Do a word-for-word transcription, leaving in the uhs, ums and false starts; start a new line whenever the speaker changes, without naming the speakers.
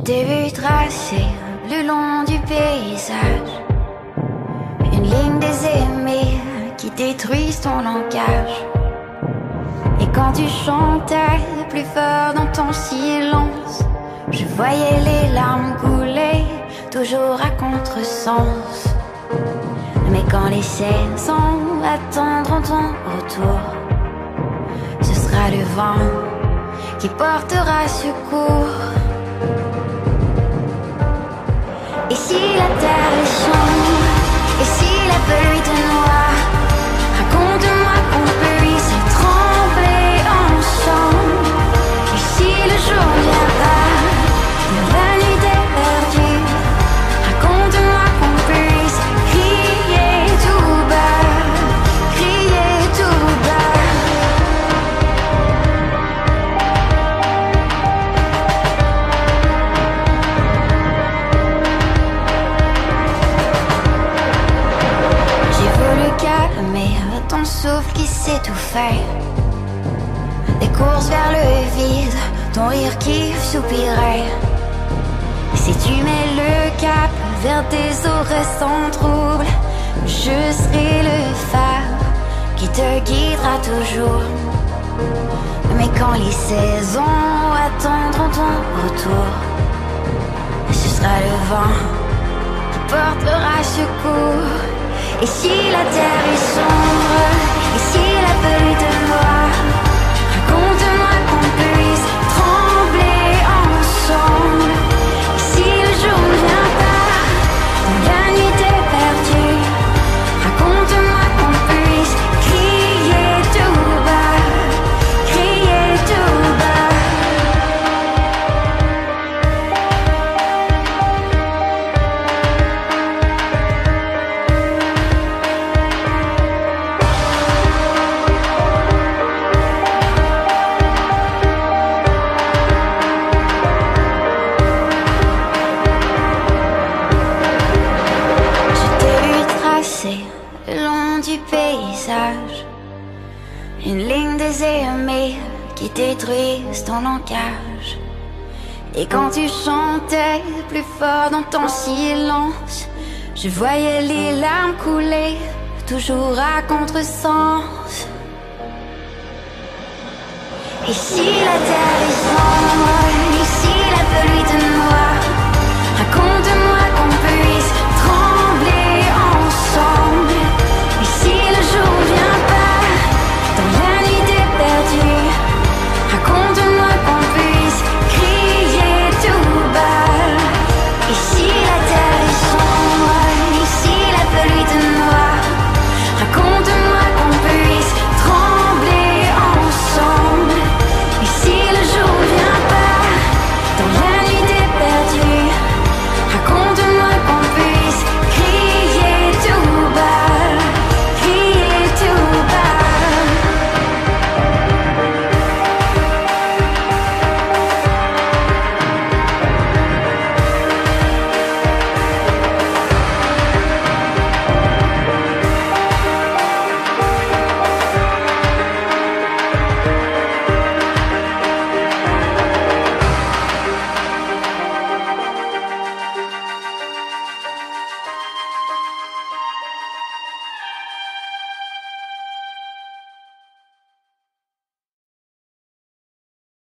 t'ai vu tracer le long du paysage une ligne des aimés qui détruisent ton langage. Et quand tu chantais plus fort dans ton silence, je voyais les larmes couler, toujours à contresens. Mais quand les saisons attendront ton retour, ce sera le vent qui portera secours. Et si la terre est sombre, et si la feuille te noie, raconte-moi qu'on puisse trembler ensemble. Et si le jour ne vient pas, dans la nuit est perdue, raconte-moi qu'on puisse crier tout bas, crier tout bas. Calmer ton souffle qui s'étouffait, des courses vers le vide, ton rire qui soupirait. Et si tu mets le cap vers des horizons sans trouble, je serai le phare qui te guidera toujours. Mais quand les saisons attendront ton retour, ce sera le vent qui portera secours. Et si la terre est sombre, et si la feuille te noie, raconte-moi qu'on puisse trembler ensemble. Et si le jour ne vient pas, quand la nuit est perdue, raconte-moi qu'on puisse crier tout bas, crier tout bas. Le long du paysage, une ligne des aimés qui détruisent ton langage. Et quand tu chantais plus fort dans ton silence, je voyais les larmes couler, toujours à contresens. Et si la terre est sombre, et si la pluie te